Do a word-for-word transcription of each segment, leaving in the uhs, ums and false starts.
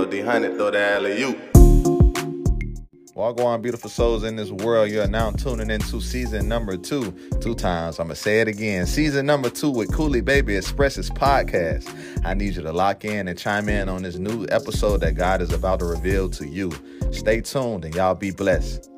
D Hundred throw the alley-oop. Wagwan, beautiful souls in this world. You are now tuning into season number two. Two times. I'm going to say it again. Season number two with Cooley Baby Expresses podcast. I need you to lock in and chime in on this new episode that God is about to reveal to you. Stay tuned and y'all be blessed.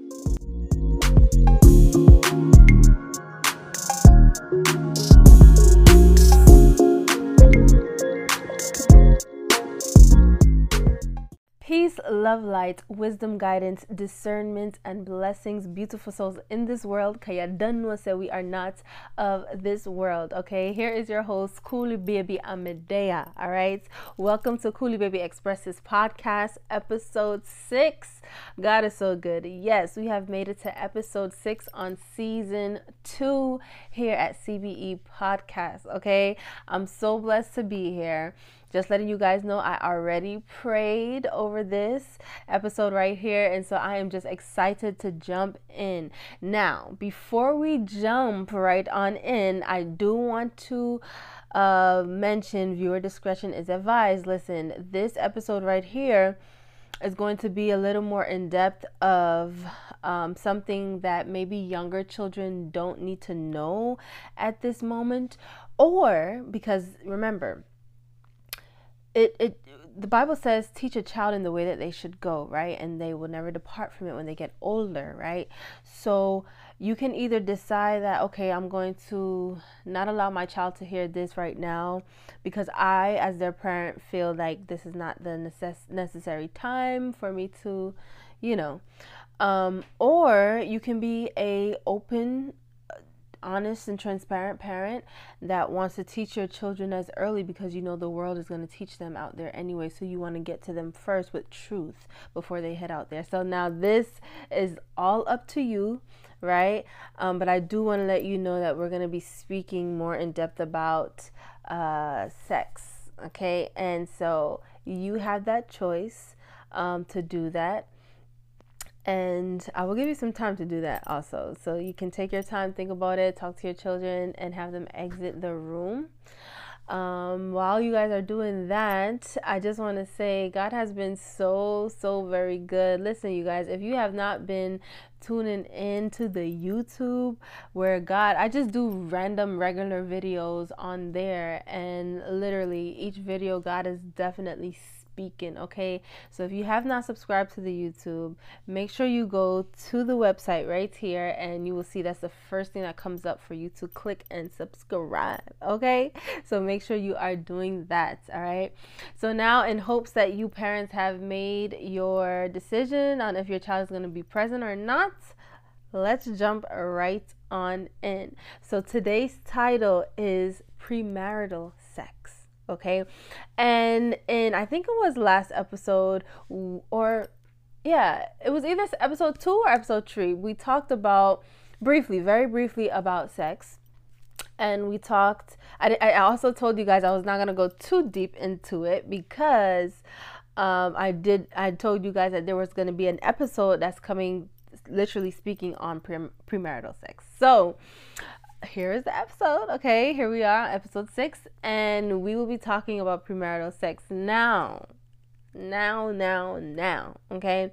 Peace, love, light, wisdom, guidance, discernment, and blessings, beautiful souls in this world. Kaya danwa say we are not of this world. Okay, here is your host, Cooley Baby Amedea. All right, welcome to Cooley Baby Expresses podcast, episode six. God is so good. Yes, we have made it to episode six on season two here at C B E Podcast. Okay, I'm so blessed to be here. Just letting you guys know, I already prayed over this episode right here. And so I am just excited to jump in. Now, before we jump right on in, I do want to uh, mention viewer discretion is advised. Listen, this episode right here is going to be a little more in depth of um, something that maybe younger children don't need to know at this moment. Or because remember, It, it the Bible says teach a child in the way that they should go, right? And they will never depart from it when they get older, right? So you can either decide that, okay, I'm going to not allow my child to hear this right now because I, as their parent, feel like this is not the necess- necessary time for me to, you know. Um, or you can be a open, honest and transparent parent that wants to teach your children as early because you know the world is going to teach them out there anyway, so you want to get to them first with truth before they head out there. So now this is all up to you, right? Um, but I do want to let you know that we're going to be speaking more in depth about uh, sex, okay? And so you have that choice um, to do that. And I will give you some time to do that also. So you can take your time, think about it, talk to your children, and have them exit the room. Um, while you guys are doing that, I just want to say God has been so, so very good. Listen, you guys, if you have not been tuning in to the YouTube where God, I just do random regular videos on there. And literally each video, God is definitely speaking, okay? So if you have not subscribed to the YouTube, make sure you go to the website right here and you will see that's the first thing that comes up for you to click and subscribe, okay? So make sure you are doing that, all right? So now, in hopes that you parents have made your decision on if your child is going to be present or not, let's jump right on in. So today's title is premarital sex. Okay, and in I think it was last episode, or yeah, it was either episode two or episode three. We talked about briefly, very briefly about sex, and we talked. I, I also told you guys I was not gonna go too deep into it because um, I did. I told you guys that there was gonna be an episode that's coming, literally speaking on pre- premarital sex. So here is the episode. Okay, here we are, episode six, and we will be talking about premarital sex now. Now, now, now. Okay,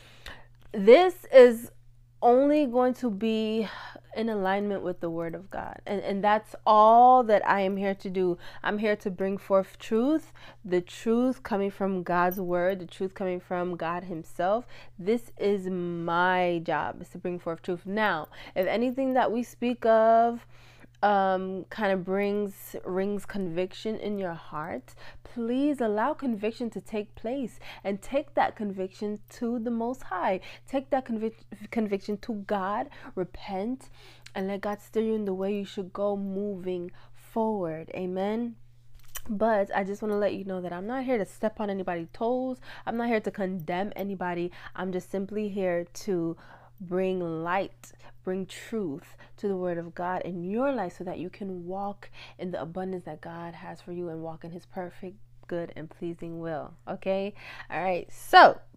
this is only going to be in alignment with the Word of God, and and that's all that I am here to do. I'm here to bring forth truth, the truth coming from God's Word, the truth coming from God Himself. This is my job, is to bring forth truth. Now, if anything that we speak of um kind of brings rings conviction in your heart, please allow conviction to take place and take that conviction to the Most High. Take that convic- conviction to God, repent, and let God steer you in the way you should go moving forward. Amen. But I just want to let you know that I'm not here to step on anybody's toes. I'm not here to condemn anybody. I'm just simply here to bring light, bring truth to the Word of God in your life so that you can walk in the abundance that God has for you and walk in His perfect, good, and pleasing will. Okay? All right. So,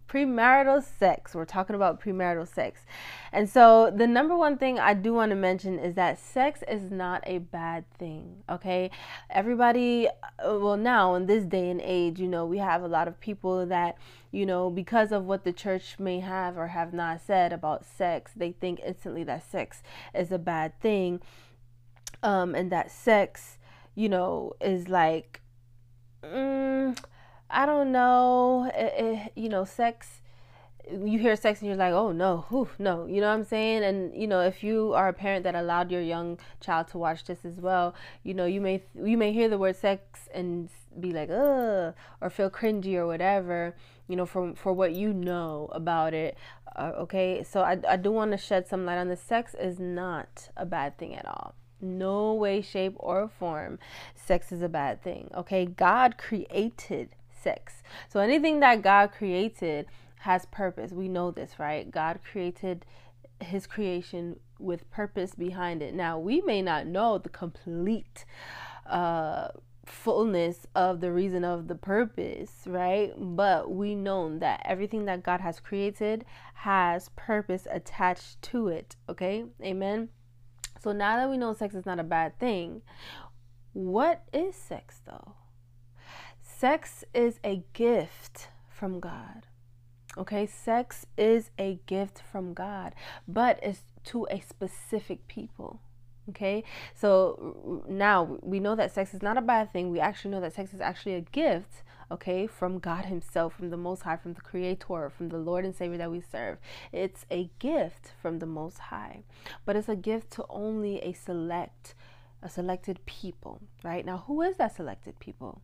premarital sex. We're talking about premarital sex. And so the number one thing I do want to mention is that sex is not a bad thing, okay? Everybody, well, now in this day and age, you know, we have a lot of people that, you know, because of what the church may have or have not said about sex, they think instantly that sex is a bad thing. Um, and that sex, you know, is like, mm, I don't know, it, it, you know, sex, you hear sex and you're like, oh no, whew, no, you know what I'm saying? And, you know, if you are a parent that allowed your young child to watch this as well, you know, you may, you may hear the word sex and be like, ugh, or feel cringy or whatever, you know, for, for what you know about it. Uh, okay. So I, I do want to shed some light on this. Sex is not a bad thing at all. No way, shape, or form sex is a bad thing. Okay. God created sex. So anything that God created has purpose. We know this, right? God created his creation with purpose behind it. Now, we may not know the complete uh, fullness of the reason of the purpose, right? But we know that everything that God has created has purpose attached to it. Okay? Amen. So now that we know sex is not a bad thing, what is sex though? Sex is a gift from God. Okay, sex is a gift from God, but it's to a specific people. Okay, so now we know that sex is not a bad thing. We actually know that sex is actually a gift, okay, from God himself, from the Most High, from the Creator, from the Lord and Savior that we serve. It's a gift from the Most High, but it's a gift to only a select, a selected people, right? Now, who is that selected people?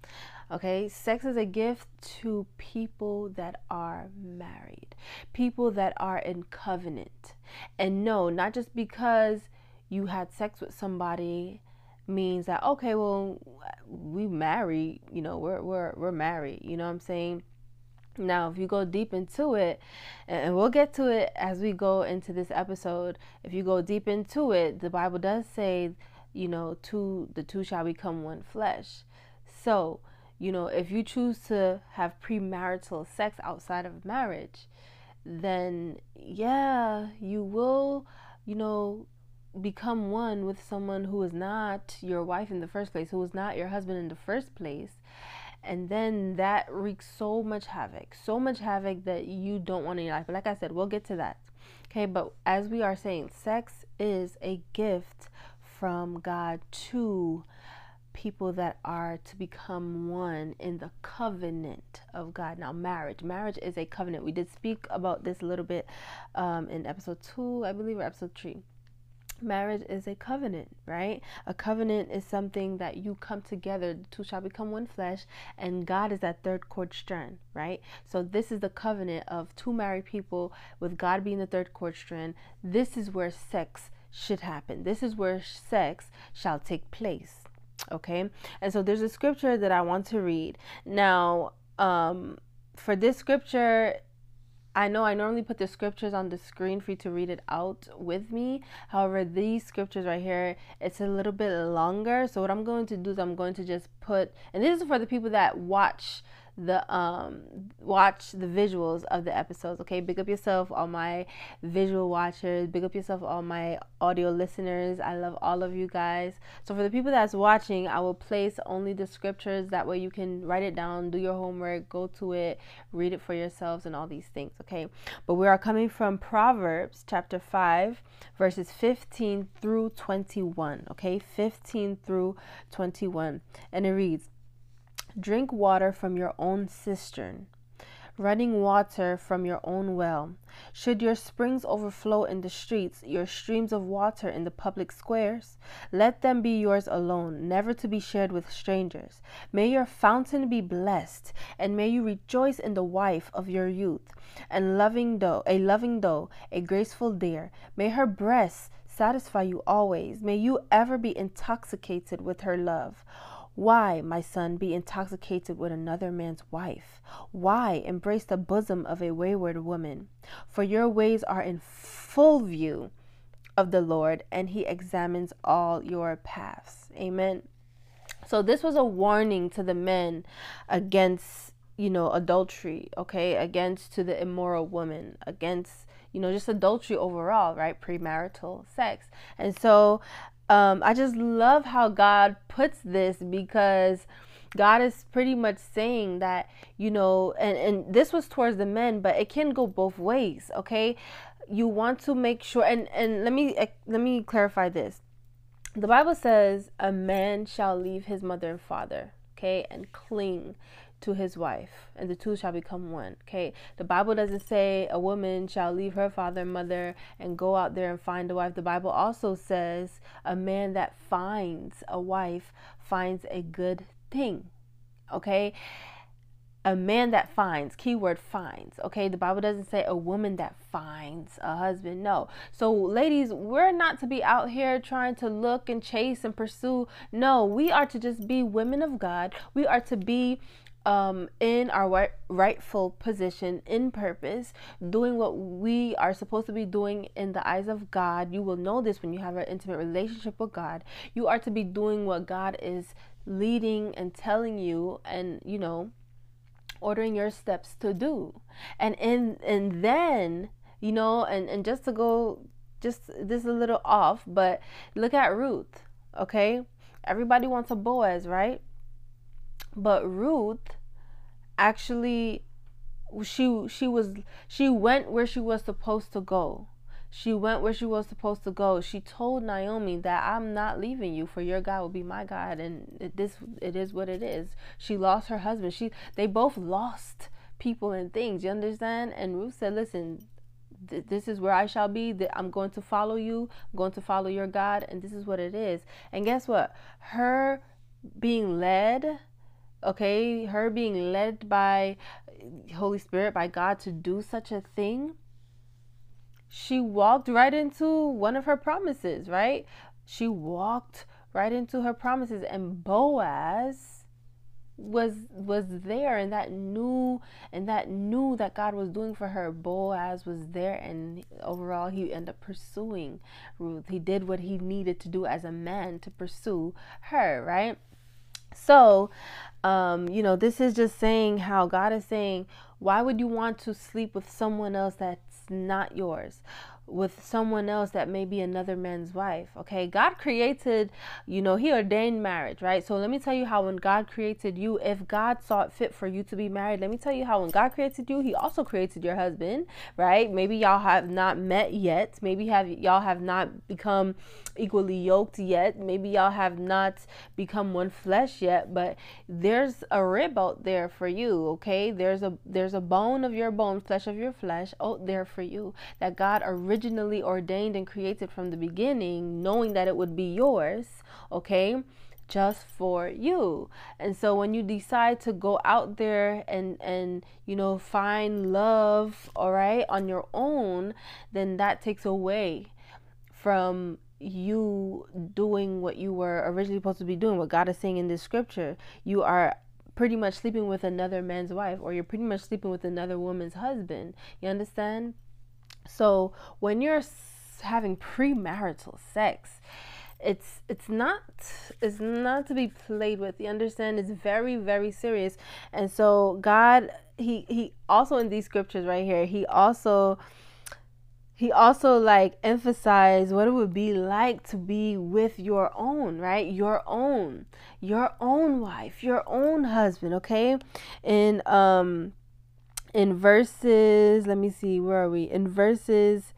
Okay, sex is a gift to people that are married, people that are in covenant. And no, not just because you had sex with somebody means that, okay, well, we married, you know, we're we're we're married, you know what I'm saying? Now, if you go deep into it, and we'll get to it as we go into this episode, if you go deep into it, the Bible does say, you know, two the two shall become one flesh. So, you know, if you choose to have premarital sex outside of marriage, then yeah, you will, you know, become one with someone who is not your wife in the first place, who is not your husband in the first place. And then that wreaks so much havoc, so much havoc that you don't want in your life. But like I said, we'll get to that. Okay, but as we are saying, sex is a gift from God to people that are to become one in the covenant of God. Now, marriage. Marriage is a covenant. We did speak about this a little bit um, in episode two, I believe, or episode three. Marriage is a covenant, right? A covenant is something that you come together, the two shall become one flesh, and God is that third cord strand, right? So this is the covenant of two married people with God being the third cord strand. This is where sex should happen. This is where sex shall take place. Okay, and so there's a scripture that I want to read. Now, um, for this scripture, I know I normally put the scriptures on the screen for you to read it out with me. However, these scriptures right here, it's a little bit longer. So what I'm going to do is I'm going to just put, and this is for the people that watch the um watch the visuals of the episodes. Okay, big up yourself, all my visual watchers, big up yourself, all my audio listeners. I love all of you guys. So for the people that's watching, I will place only the scriptures, that way you can write it down, do your homework, go to it, read it for yourselves and all these things. Okay, but we are coming from Proverbs chapter five verses fifteen through twenty-one. Okay, fifteen through twenty-one, and it reads, "Drink water from your own cistern, running water from your own well. Should your springs overflow in the streets, your streams of water in the public squares, let them be yours alone, never to be shared with strangers. May your fountain be blessed, and may you rejoice in the wife of your youth, and loving doe, a loving doe, a graceful deer. May her breasts satisfy you always. May you ever be intoxicated with her love. Why, my son, be intoxicated with another man's wife? Why embrace the bosom of a wayward woman? For your ways are in full view of the Lord, and he examines all your paths." Amen. So this was a warning to the men against, you know, adultery, okay, against to the immoral woman, against, you know, just adultery overall, right? Premarital sex. And so um, I just love how God puts this, because God is pretty much saying that, you know, and, and this was towards the men, but it can go both ways, okay? You want to make sure, and, and let me let me clarify this. The Bible says a man shall leave his mother and father, okay, and cling to his wife, and the two shall become one, okay? The Bible doesn't say a woman shall leave her father and mother and go out there and find a wife. The Bible also says a man that finds a wife finds a good thing, okay? A man that finds, keyword finds, okay? The Bible doesn't say a woman that finds a husband, no. So ladies, we're not to be out here trying to look and chase and pursue. No, we are to just be women of God. We are to be um, in our right, rightful position, in purpose, doing what we are supposed to be doing in the eyes of God. You will know this when you have an intimate relationship with God. You are to be doing what God is leading and telling you, and, you know, ordering your steps to do. And and and then, you know, and and just to go, just this is a little off, but look at Ruth, okay? Everybody wants a Boaz, right? But Ruth actually, she she was she went where she was supposed to go. She went where she was supposed to go. She told Naomi that I'm not leaving you, for your God will be my God, and it, this it is what it is. She lost her husband. She they both lost people and things. You understand? And Ruth said, "Listen, th- this is where I shall be. That I'm going to follow you. I'm going to follow your God, and this is what it is." And guess what? Her being led, okay, her being led by Holy Spirit, by God, to do such a thing, she walked right into one of her promises, right? She walked right into her promises, and Boaz was was there, and that knew and that knew that God was doing for her. Boaz was there, and overall he ended up pursuing Ruth. He did what he needed to do as a man to pursue her, right? So, um, you know, this is just saying how God is saying, why would you want to sleep with someone else that's not yours? With someone else that may be another man's wife, okay? God created, you know, he ordained marriage, right? So let me tell you how when God created you, if God saw it fit for you to be married, let me tell you how when God created you, he also created your husband, right? Maybe y'all have not met yet. Maybe have y'all have not become equally yoked yet. Maybe y'all have not become one flesh yet, but there's a rib out there for you, okay? There's a there's a bone of your bone, flesh of your flesh out there for you that God originally originally ordained and created from the beginning, knowing that it would be yours, okay, just for you. And so when you decide to go out there and and you know find love, all right, on your own, then that takes away from you doing what you were originally supposed to be doing. What God is saying in this scripture, you are pretty much sleeping with another man's wife, or you're pretty much sleeping with another woman's husband. You understand? So when you're having premarital sex, it's it's not it's not to be played with. You understand? It's very, very serious. And so God, he he also in these scriptures right here, he also he also like emphasized what it would be like to be with your own, right? Your own, your own wife, your own husband, okay? And um in verses, let me see, where are we? In verses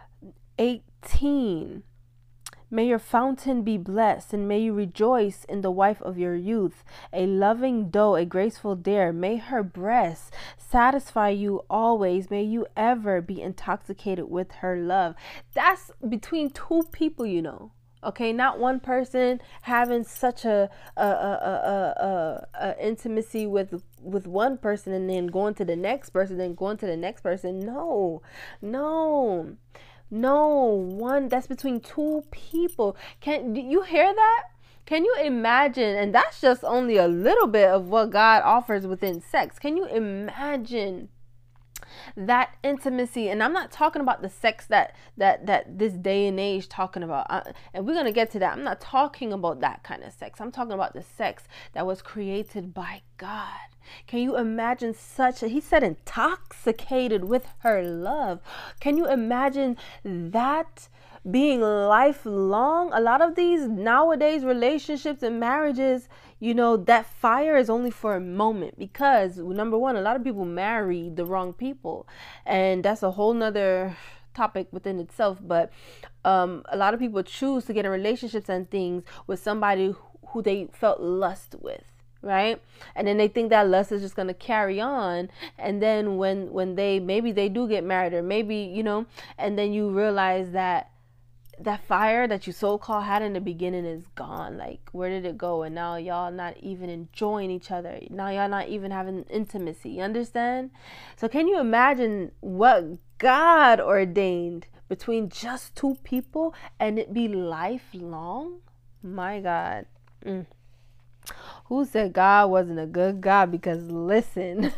eighteen, may your fountain be blessed, and may you rejoice in the wife of your youth, a loving doe, a graceful deer. May her breasts satisfy you always. May you ever be intoxicated with her love. That's between two people, you know. Okay, not one person having such a a, a, a, a, a intimacy with with one person and then going to the next person, then going to the next person. No, no, no. One, that's between two people. Can do you hear that? Can you imagine? And that's just only a little bit of what God offers within sex. Can you imagine that intimacy. And I'm not talking about the sex that that that this day and age talking about, uh, and we're gonna get to that. I'm not talking about that kind of sex. I'm talking about the sex that was created by God. Can you imagine such a, he said, intoxicated with her love? Can you imagine that being lifelong? A lot of these nowadays relationships and marriages, you know, that fire is only for a moment, because number one, a lot of people marry the wrong people, and that's a whole nother topic within itself. But um, a lot of people choose to get in relationships and things with somebody who they felt lust with, right? And then they think that lust is just going to carry on. And then when when they maybe they do get married, or maybe, you know, and then you realize that that fire that you so-called had in the beginning is gone. Like, where did it go? And now y'all not even enjoying each other. Now y'all not even having intimacy. You understand? So can you imagine what God ordained between just two people, and it be lifelong? My God. Mm. Who said God wasn't a good God? Because listen,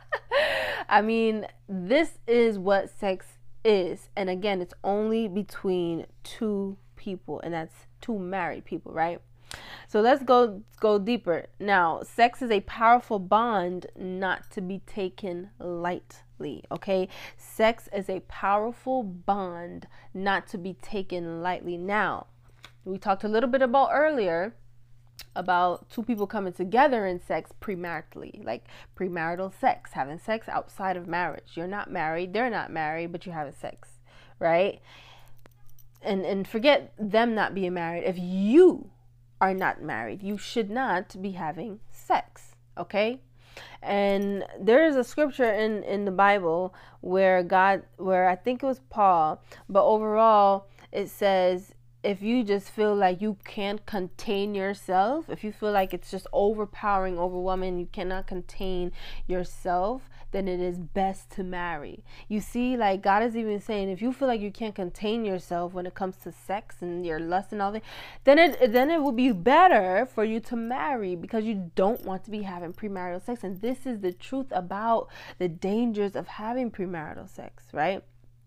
I mean, this is what sex is. And again, it's only between two people, and that's two married people, right? So let's go go deeper. Now, sex is a powerful bond not to be taken lightly, okay? Sex is a powerful bond not to be taken lightly. Now, we talked a little bit about earlier about two people coming together in sex premaritally, like premarital sex, having sex outside of marriage. You're not married, they're not married, but you're having sex, right? And and forget them not being married. If you are not married, you should not be having sex, okay? And there is a scripture in in the Bible where God, where I think it was Paul, but overall it says, if you just feel like you can't contain yourself, if you feel like it's just overpowering, overwhelming, you cannot contain yourself, then it is best to marry. You see, like God is even saying, if you feel like you can't contain yourself when it comes to sex and your lust and all that, then it then it would be better for you to marry, because you don't want to be having premarital sex. And this is the truth about the dangers of having premarital sex, right?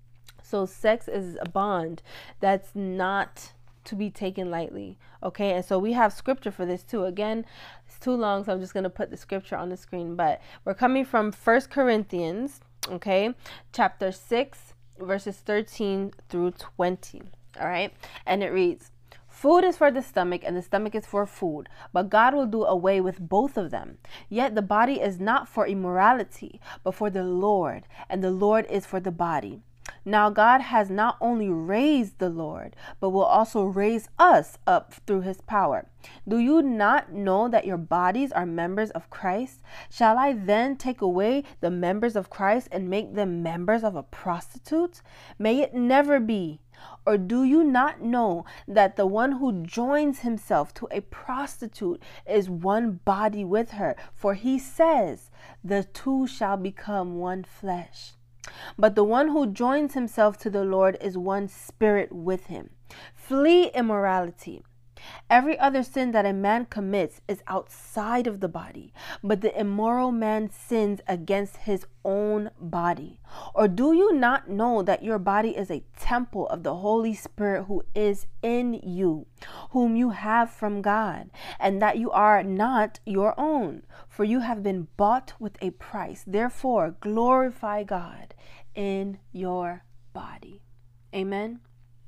So sex is a bond that's not to be taken lightly, okay? And so we have scripture for this too. Again, it's too long, so I'm just going to put the scripture on the screen. But we're coming from First Corinthians, okay, chapter six, verses thirteen through twenty, all right? And it reads, "Food is for the stomach, and the stomach is for food, but God will do away with both of them. Yet the body is not for immorality, but for the Lord, and the Lord is for the body. Now God has not only raised the Lord, but will also raise us up through his power. Do you not know that your bodies are members of Christ? Shall I then take away the members of Christ and make them members of a prostitute? May it never be. Or do you not know that the one who joins himself to a prostitute is one body with her? For he says, the two shall become one flesh. But the one who joins himself to the Lord is one spirit with him. Flee immorality. Every other sin that a man commits is outside of the body, but the immoral man sins against his own body. Or do you not know that your body is a temple of the Holy Spirit who is in you, whom you have from God, and that you are not your own? For you have been bought with a price. Therefore, glorify God in your body." Amen.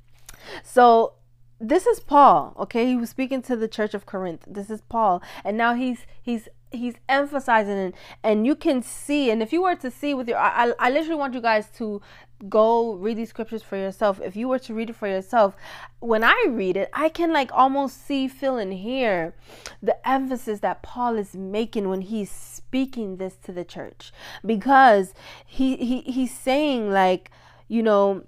So this is Paul, okay? He was speaking to the church of Corinth. This is Paul, and now he's he's he's emphasizing it, and you can see. And if you were to see with your, I, I literally want you guys to go read these scriptures for yourself. If you were to read it for yourself, when I read it, I can like almost see, feel, and hear the emphasis that Paul is making when he's speaking this to the church, because he he he's saying, like, you know,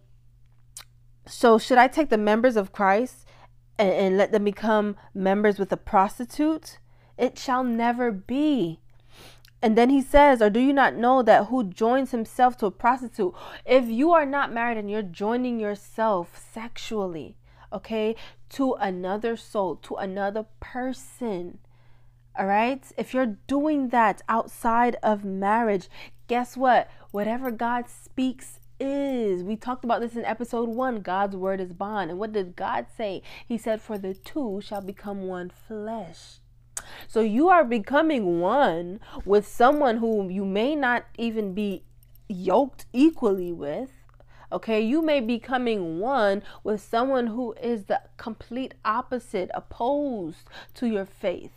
so should I take the members of Christ and, and let them become members with a prostitute? It shall never be. And then he says, or do you not know that who joins himself to a prostitute? If you are not married and you're joining yourself sexually, okay, to another soul, to another person, all right? If you're doing that outside of marriage, guess what? Whatever God speaks is. We talked about this in episode one. God's word is bond. And what did God say? He said, for the two shall become one flesh. So you are becoming one with someone who you may not even be yoked equally with. Okay, you may be becoming one with someone who is the complete opposite, opposed to your faith.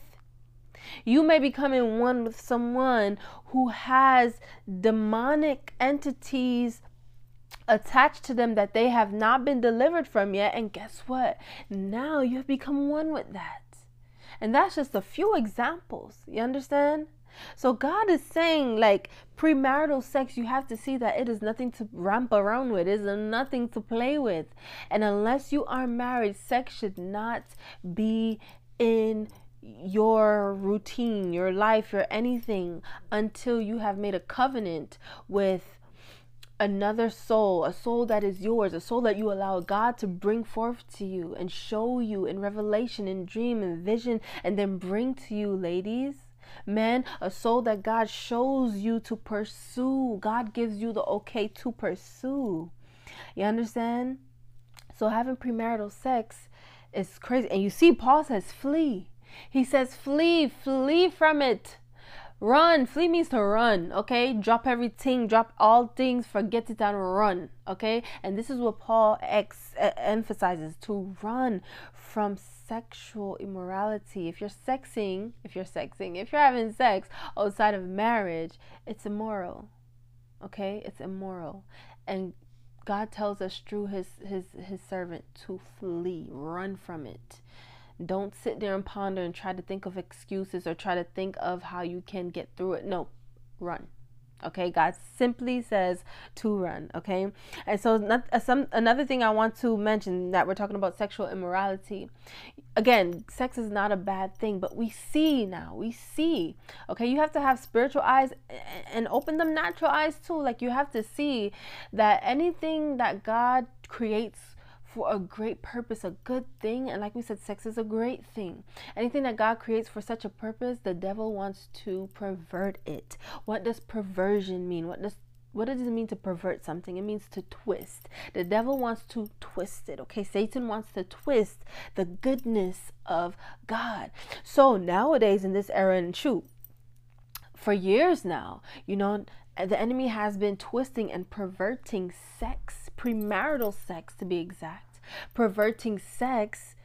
You may be becoming one with someone who has demonic entities attached to them that they have not been delivered from yet. And guess what? Now you have become one with that. And that's just a few examples. You understand? So God is saying, like, premarital sex, you have to see that it is nothing to ramp around with. It is nothing to play with. And unless you are married, sex should not be in your routine, your life, your anything, until you have made a covenant with another soul, a soul that is yours, a soul that you allow God to bring forth to you and show you in revelation, in dream, and vision, and then bring to you, ladies. Men, a soul that God shows you to pursue. God gives you the okay to pursue. You understand? So having premarital sex is crazy. And you see, Paul says flee. He says flee, flee from it. Run. Flee means to run, okay? Drop everything, drop all things, forget it and run, okay? And this is what Paul ex- emphasizes, to run from sexual immorality. If you're sexing, if you're sexing, if you're having sex outside of marriage, it's immoral, okay? It's immoral. And God tells us through his, his, his servant to flee, run from it. Don't sit there and ponder and try to think of excuses or try to think of how you can get through it. No, run. Okay, God simply says to run. Okay, and so not, uh, some another thing I want to mention, that we're talking about sexual immorality. Again, sex is not a bad thing, but we see now, we see. Okay, you have to have spiritual eyes and open them natural eyes too. Like, you have to see that anything that God creates for a great purpose, a good thing, and like we said, sex is a great thing. Anything that God creates for such a purpose, the devil wants to pervert it. What does perversion mean? What does what does it mean to pervert something? It means to twist. The devil wants to twist it. Okay, Satan wants to twist the goodness of God. So nowadays in this era, and shoot, for years now, you know, the enemy has been twisting and perverting sex, premarital sex to be exact, perverting sex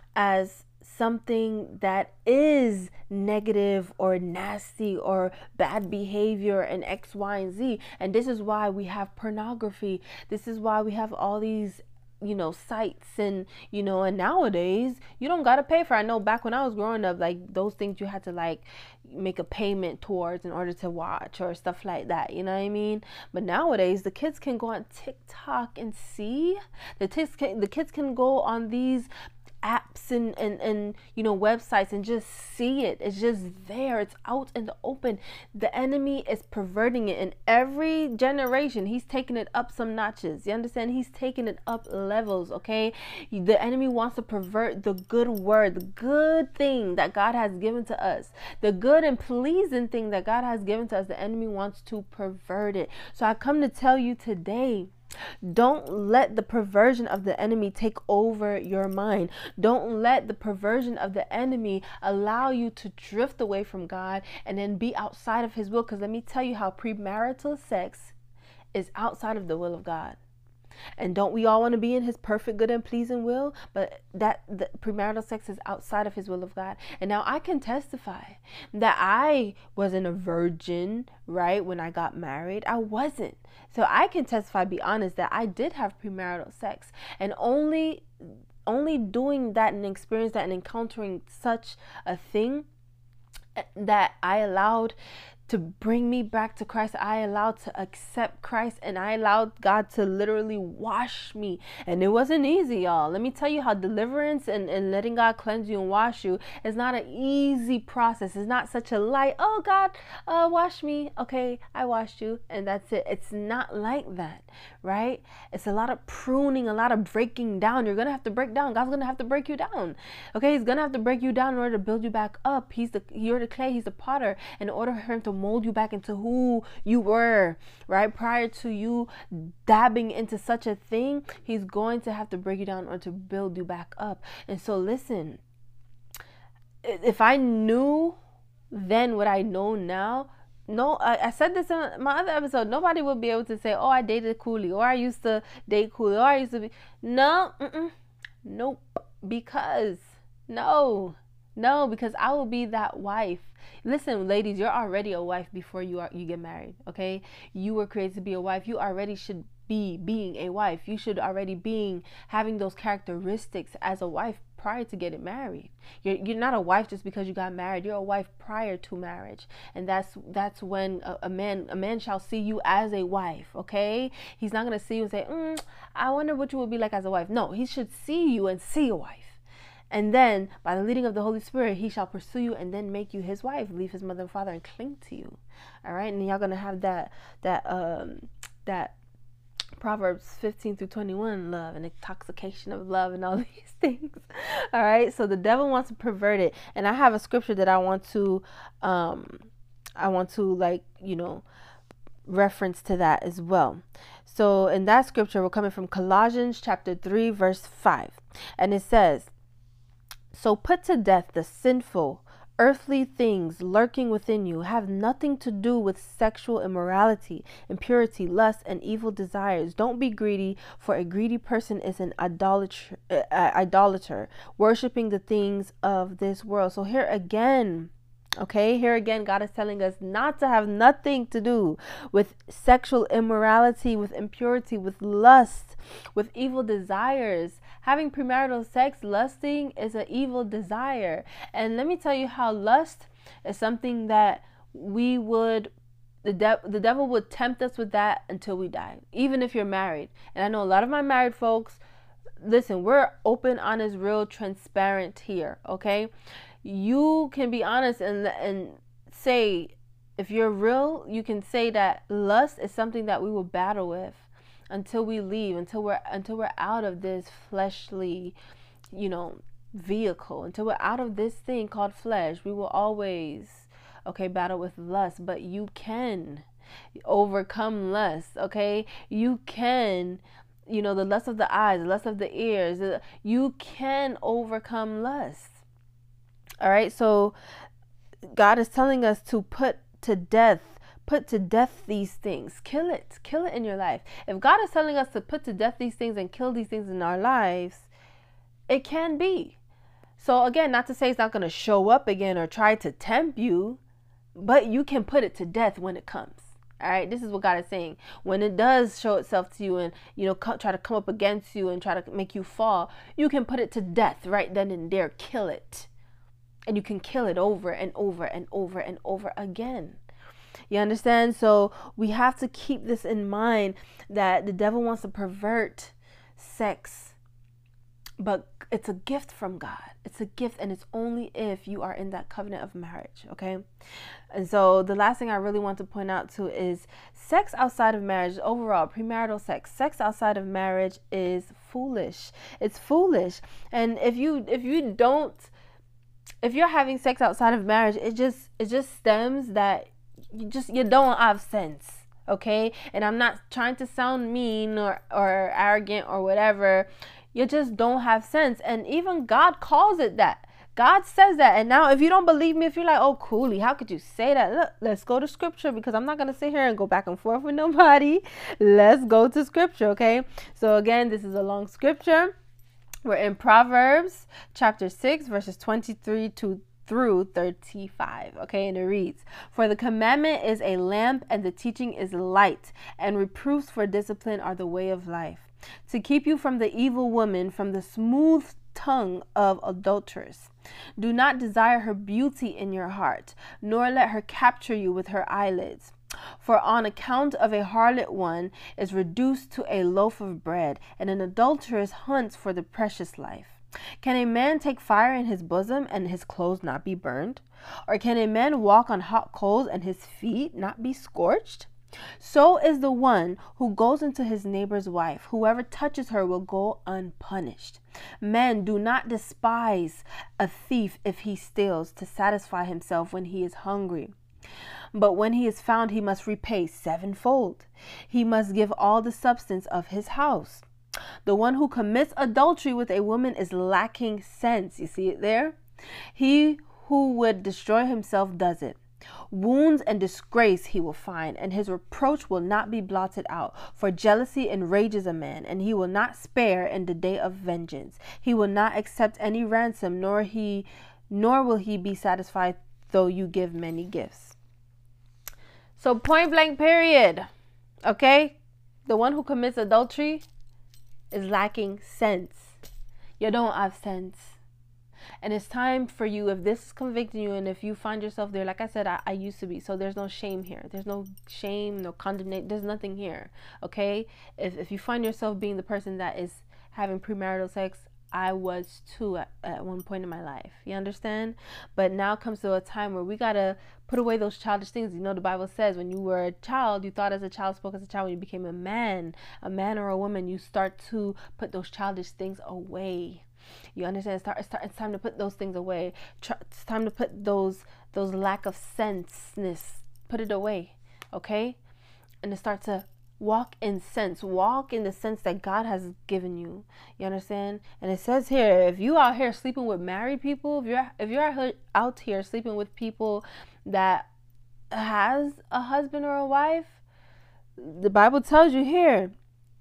as something that is negative or nasty or bad behavior and X, Y, and Z. And this is why we have pornography. This is why we have all these, you know, sites, and, you know, and nowadays you don't gotta pay for it. I know back when I was growing up, like, those things you had to like make a payment towards in order to watch or stuff like that, you know what I mean? But nowadays the kids can go on TikTok and see. The kids can, the kids can go on these apps and, and and you know, websites and just see it. It's just there. It's out in the open. The enemy is perverting it, and every generation he's taking it up some notches. You understand? He's taking it up levels. Okay, the enemy wants to pervert the good word, the good thing that God has given to us, the good and pleasing thing that God has given to us. The enemy wants to pervert it. So I come to tell you today, don't let the perversion of the enemy take over your mind. Don't let the perversion of the enemy allow you to drift away from God and then be outside of his will. Because let me tell you how premarital sex is outside of the will of God. And don't we all want to be in his perfect, good, and pleasing will? But that the premarital sex is outside of his will of God. And now I can testify that I wasn't a virgin, right, when I got married. I wasn't. So I can testify, be honest, that I did have premarital sex. And only, only doing that and experience that and encountering such a thing that I allowed to bring me back to Christ. I allowed to accept Christ, and I allowed God to literally wash me. And it wasn't easy, y'all. Let me tell you how deliverance and, and letting God cleanse you and wash you is not an easy process. It's not such a light, oh God, uh, wash me. Okay, I washed you, and that's it. It's not like that, right? It's a lot of pruning, a lot of breaking down. You're gonna have to break down. God's gonna have to break you down. Okay, he's gonna have to break you down in order to build you back up. He's the, you're the clay, he's the potter. In order for him to mold you back into who you were, right? Prior to you dabbing into such a thing, he's going to have to break you down or to build you back up. And so listen, if I knew then what I know now, no, I, I said this in my other episode, nobody would be able to say, oh, I dated Cooley, or I used to date Cooley, or I used to be, no, mm-mm, nope, because, no, no, because I will be that wife. Listen, ladies, you're already a wife before you are you get married, okay? You were created to be a wife. You already should be being a wife. You should already being having those characteristics as a wife prior to getting married. You're you're not a wife just because you got married. You're a wife prior to marriage, and that's that's when a, a man a man shall see you as a wife. Okay, he's not gonna see you and say, mm, "I wonder what you would be like as a wife." No, he should see you and see a wife. And then, by the leading of the Holy Spirit, he shall pursue you and then make you his wife, leave his mother and father, and cling to you. All right, and y'all gonna have that that um that Proverbs fifteen through twenty-one, love and intoxication of love and all these things. All right, so the devil wants to pervert it, and I have a scripture that I want to um I want to like you know reference to that as well. So in that scripture, we're coming from Colossians chapter three, verse five, and it says, so put to death the sinful, earthly things lurking within you. Have nothing to do with sexual immorality, impurity, lust, and evil desires. Don't be greedy, for a greedy person is an idolater, uh, idolater, worshiping the things of this world. So here again, okay, here again, God is telling us not to have nothing to do with sexual immorality, with impurity, with lust, with evil desires. Having premarital sex, lusting, is an evil desire. And let me tell you how lust is something that we would, the, de- the devil would tempt us with that until we die, even if you're married. And I know a lot of my married folks, listen, we're open, honest, real, transparent here, okay? You can be honest and and say, if you're real, you can say that lust is something that we will battle with until we leave, until we're until we're out of this fleshly, you know, vehicle, until we're out of this thing called flesh. We will always, okay, battle with lust, but you can overcome lust, okay? You can, you know, the lust of the eyes, the lust of the ears, you can overcome lust. All right, so God is telling us to put to death, put to death these things, kill it, kill it in your life. If God is telling us to put to death these things and kill these things in our lives, it can be. So again, not to say it's not going to show up again or try to tempt you, but you can put it to death when it comes. All right, this is what God is saying. When it does show itself to you and, you know, co- try to come up against you and try to make you fall, you can put it to death right then and there, kill it. And you can kill it over and over and over and over again. You understand? So we have to keep this in mind, that the devil wants to pervert sex, but it's a gift from God. It's a gift, and it's only if you are in that covenant of marriage, okay? And so the last thing I really want to point out too is sex outside of marriage, overall, premarital sex, sex outside of marriage is foolish. It's foolish. And if you if you don't If you're having sex outside of marriage, it just it just stems that you just you don't have sense, okay? And I'm not trying to sound mean or, or arrogant or whatever. You just don't have sense. And even God calls it that. God says that. And now if you don't believe me, if you're like, oh, Cooley, how could you say that? Look, let's go to scripture, because I'm not going to sit here and go back and forth with nobody. Let's go to scripture, okay? So again, this is a long scripture. We're in Proverbs chapter six, verses twenty-three to through thirty-five. Okay, and it reads, for the commandment is a lamp, and the teaching is light, and reproofs for discipline are the way of life, to keep you from the evil woman, from the smooth tongue of adulterers. Do not desire her beauty in your heart, nor let her capture you with her eyelids. For on account of a harlot one is reduced to a loaf of bread, and an adulteress hunts for the precious life. Can a man take fire in his bosom and his clothes not be burned? Or can a man walk on hot coals and his feet not be scorched? So is the one who goes into his neighbor's wife. Whoever touches her will go unpunished. Men, do not despise a thief if he steals to satisfy himself when he is hungry. But when he is found, he must repay sevenfold. He must give all the substance of his house. The one who commits adultery with a woman is lacking sense. You see it there? He who would destroy himself does it. Wounds and disgrace he will find, and his reproach will not be blotted out. For jealousy enrages a man, and he will not spare in the day of vengeance. He will not accept any ransom, nor he, nor will he be satisfied, though you give many gifts. So point blank period. Okay? The one who commits adultery is lacking sense. You don't have sense. And it's time for you, if this is convicting you and if you find yourself there, like I said, I, I used to be. So there's no shame here. There's no shame, no condemnation. There's nothing here. Okay? If, if you find yourself being the person that is having premarital sex, I was too at, at one point in my life. You understand? But now comes to a time where we got to put away those childish things. You know, the Bible says when you were a child, you thought as a child, spoke as a child. When you became a man, a man or a woman, you start to put those childish things away. You understand? It's, start, it's, start, it's time to put those things away. It's time to put those those lack of senseness, put it away. Okay? And to start to walk in sense. Walk in the sense that God has given you. You understand? And it says here, if you out here sleeping with married people, if you're if you're out here sleeping with people that has a husband or a wife, the Bible tells you here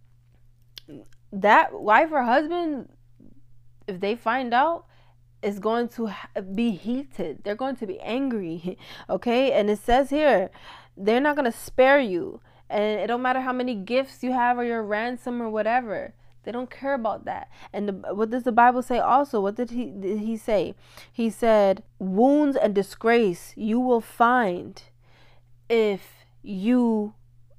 that wife or husband, if they find out, is going to be heated. They're going to be angry. Okay? And it says here, they're not going to spare you. And it don't matter how many gifts you have or your ransom or whatever. They don't care about that. And the, what does the Bible say also? What did he did he say? He said, wounds and disgrace you will find if you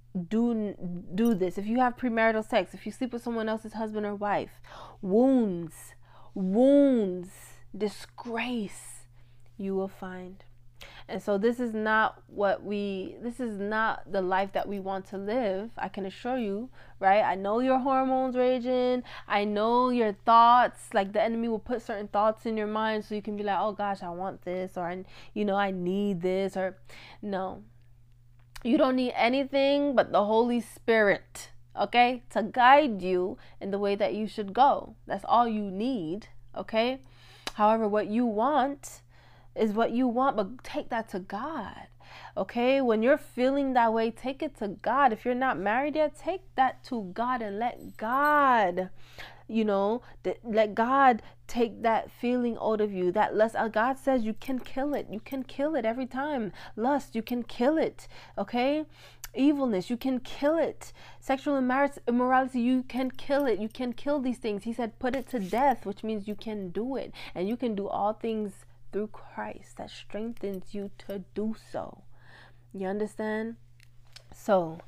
do do this. If you have premarital sex, if you sleep with someone else's husband or wife, wounds, wounds, disgrace you will find. And so this is not what we, this is not the life that we want to live. I can assure you, right? I know your hormones raging. I know your thoughts, like the enemy will put certain thoughts in your mind so you can be like, oh gosh, I want this, or, I, you know, I need this, or no. You don't need anything but the Holy Spirit, okay, to guide you in the way that you should go. That's all you need, okay? However, what you want is what you want, but take that to God. Okay, when you're feeling that way, take it to God. If you're not married yet, take that to God and let God, you know, th- let God take that feeling out of you. That lust, uh, God says you can kill it. You can kill it every time. Lust, you can kill it. Okay, evilness, you can kill it. Sexual immorality, you can kill it. You can kill these things. He said, put it to death, which means you can do it, and you can do all things through Christ that strengthens you to do so. You understand? So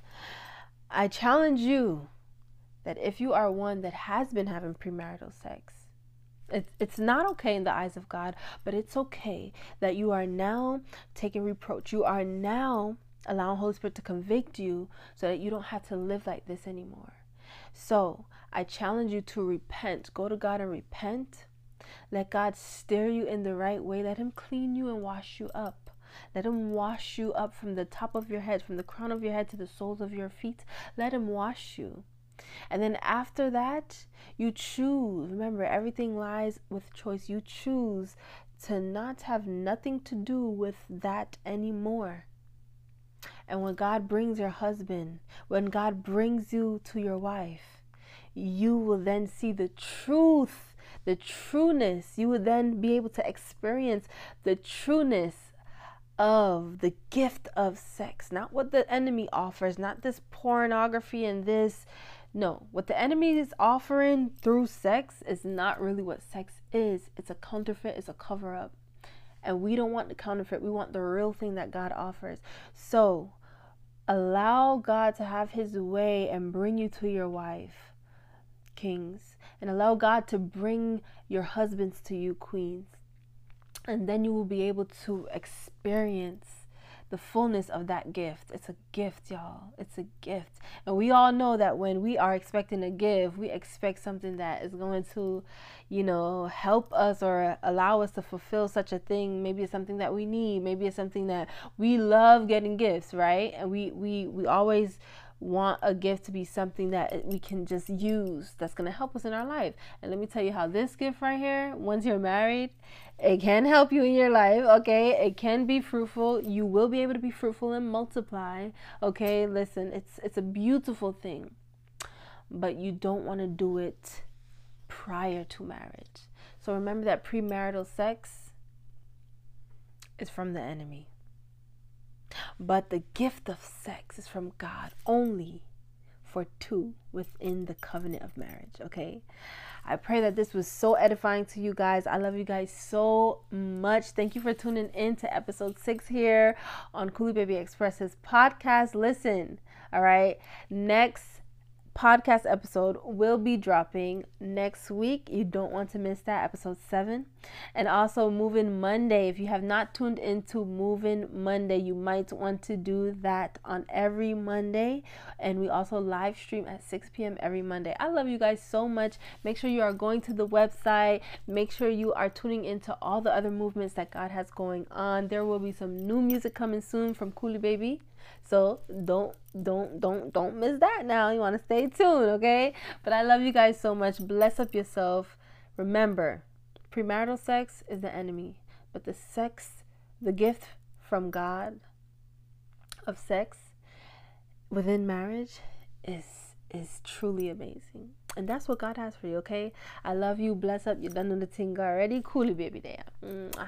I challenge you that if you are one that has been having premarital sex, it's, it's not okay in the eyes of God, but it's okay that you are now taking reproach. You are now allowing Holy Spirit to convict you so that you don't have to live like this anymore. So I challenge you to repent. Go to God and repent. Let God steer you in the right way. Let him clean you and wash you up. Let him wash you up from the top of your head, from the crown of your head to the soles of your feet. Let him wash you. And then after that, you choose. Remember, everything lies with choice. You choose to not have nothing to do with that anymore. And when God brings your husband, when God brings you to your wife, you will then see the truth. The trueness, you would then be able to experience the trueness of the gift of sex. Not what the enemy offers, not this pornography and this. No, what the enemy is offering through sex is not really what sex is. It's a counterfeit, it's a cover-up. And we don't want the counterfeit, we want the real thing that God offers. So allow God to have his way and bring you to your wife, kings. And allow God to bring your husbands to you, queens. And then you will be able to experience the fullness of that gift. It's a gift, y'all. It's a gift. And we all know that when we are expecting a gift, we expect something that is going to, you know, help us or allow us to fulfill such a thing. Maybe it's something that we need. Maybe it's something that we love getting gifts, right? And we, we, we always want a gift to be something that we can just use that's going to help us in our life. And let me tell you how this gift right here, once you're married, it can help you in your life, okay? It can be fruitful. You will be able to be fruitful and multiply, okay? Listen, it's it's a beautiful thing, but you don't want to do it prior to marriage. So remember that premarital sex is from the enemy. But the gift of sex is from God only for two within the covenant of marriage, okay? I pray that this was so edifying to you guys. I love you guys so much. Thank you for tuning in to episode six here on Coolie Baby Express's podcast. Listen, all right? Next podcast episode will be dropping next week. You don't want to miss that, episode seven. And also Moving Monday. If you have not tuned into Moving Monday, you might want to do that on every Monday. And we also live stream at six p.m. every Monday. I love you guys so much. Make sure you are going to the website. Make sure you are tuning into all the other movements that God has going on. There will be some new music coming soon from Coolie Baby. So don't, don't, don't, don't miss that now. You want to stay tuned, okay? But I love you guys so much. Bless up yourself. Remember, premarital sex is the enemy, but the sex, the gift from God of sex within marriage is, is truly amazing. And that's what God has for you, okay? I love you. Bless up. You done the thing already. Coolie Baby there. Mwah.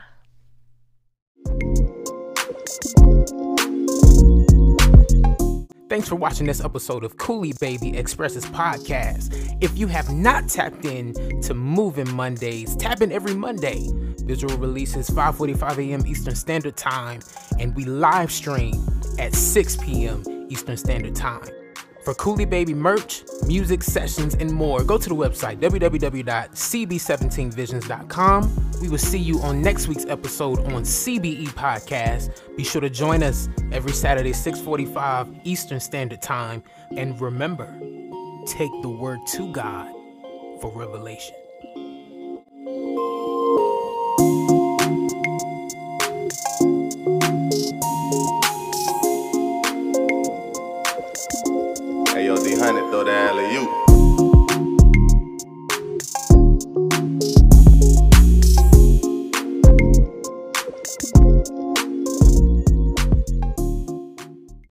Thanks for watching this episode of Coolie Baby Express's podcast. If you have not tapped in to Moving Mondays, tap in every Monday. Visual releases five forty-five a.m. Eastern Standard Time, and we live stream at six p.m. Eastern Standard Time. For Coolie Baby merch, music, sessions, and more, go to the website w w w dot c b seventeen visions dot com. We will see you on next week's episode on C B E Podcast. Be sure to join us every Saturday, six forty-five Eastern Standard Time. And remember, take the word to God for revelation.